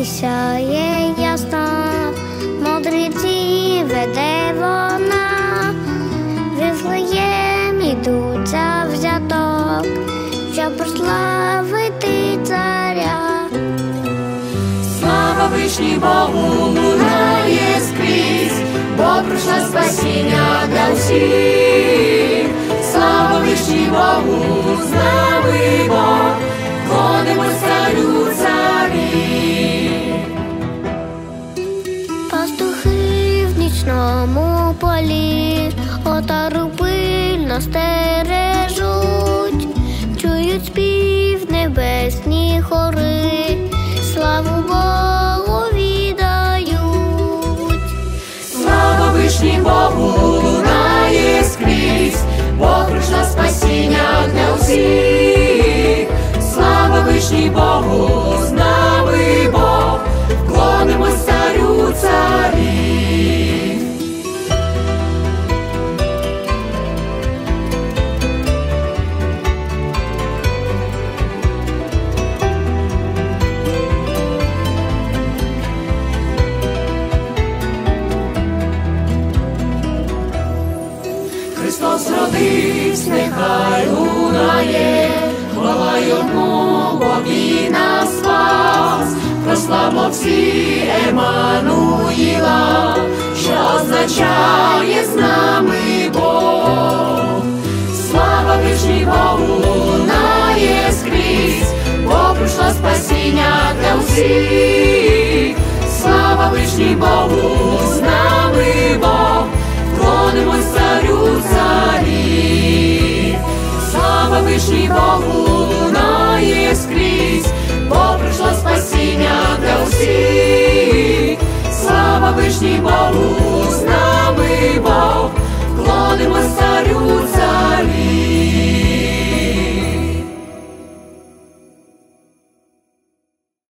сяє ясно, мудреці веде вона, в Вифлеєм ідуть завзяток, щоб прославити царя. Слава вишній Богу лунає скрізь, бо прийшло спасіння для всіх. Слава вишній Богу, з нами Бог, клонимось царю царі. Пастухи в нічному полі отару пильно стережуть, чують спів небесні хори, славу Богу віддають. Слава вишній Богу лунає скрізь, бо прийшло спасіння для всіх. Слава вишній Богу, з нами Бог, вклонимось царю царі. Христос родився, нехай лунає, хвала йому, бо він нас спас. Прославмо всі Еммануїла, що означає з нами Бог. Слава вишній Богу лунає скрізь, бо прийшло спасіння для всіх. Слава вишній Богу, з нами Бог, вклонимось царю царі. Слава вишній Богу лунає скрізь, бо прийшло спасіння для всіх. Слава вишній Богу.